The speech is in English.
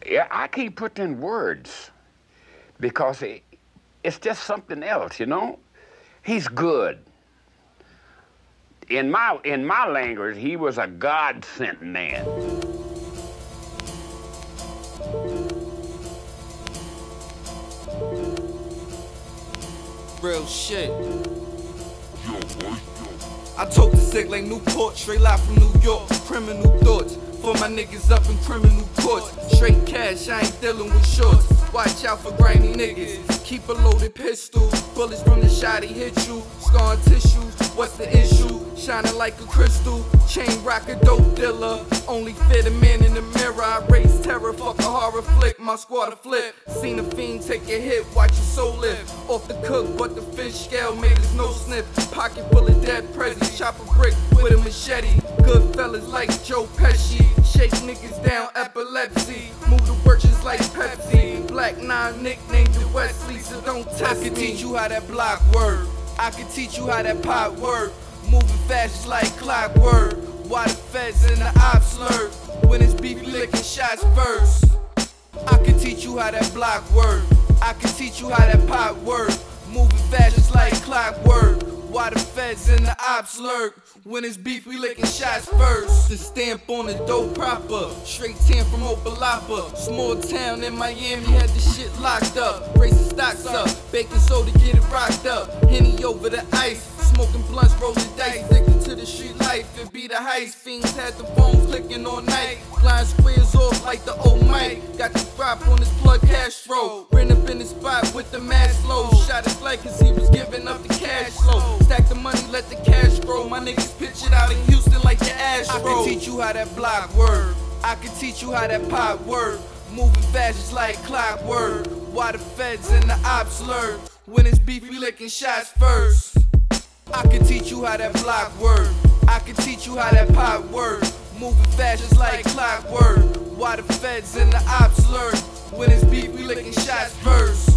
Yeah, I can't put in words because it's just something else, you know. He's good. In my language, he was a God-sent man. Real shit. I talk to sick like Newport, straight live from New York. Criminal thoughts for my niggas up in criminal courts. Straight cash, I ain't dealing with shorts. Watch out for grimy niggas. Keep a loaded pistol. Bullets from the shot, he hit you. Scarring tissues, what's the issue? Shining like a crystal. Chain rocker, dope dealer. Only fit a man in the mirror. I raise terror, fuck a horror flick. My squad a flip. Seen a fiend take a hit, watch your soul lift. Off the cook, but the fish scale made us no sniff. Pocket full of dead presents. Chop a brick with a machete. Good fellas like Joe Pesci. Shake niggas down, epilepsy. Move the work just like Pepsi. Black 9 nicknamed the Wesley, so don't test me. I can teach you how that block work. I can teach you how that pot work. Moving fast just like clockwork. Why the feds and the ops lurk? When it's beef, we licking shots first. I can teach you how that block work. I can teach you how that pot work. Moving fast just like clockwork. Why the feds and the ops lurk? When it's beef, we licking shots first. The stamp on the dope proper. Straight 10 from Opalapa. Small town in Miami had the shit locked up. Racing stocks up. Baking soda, get it rocked up. Henny over the ice. Smoking blunts, rolling dice. Addicted to the street life. It be the heist. Fiends had the phone clicking all night. Blind squares off like the old Mike. Got the drop on his plug Castro. Ran up in the spot with the mask low. Shot his flag cause he was giving up the cash flow. Stack the money, let the cash grow. My niggas pitch it out in Houston like the Astros. I can teach you how that block work. I can teach you how that pot work. Moving fast just like clockwork. Why the feds and the ops lurk? When it's beef, we licking shots first. I can teach you how that block work. I can teach you how that pot work. Moving fast just like clockwork. Why the feds and the ops lurk? When it's beef, we licking shots first.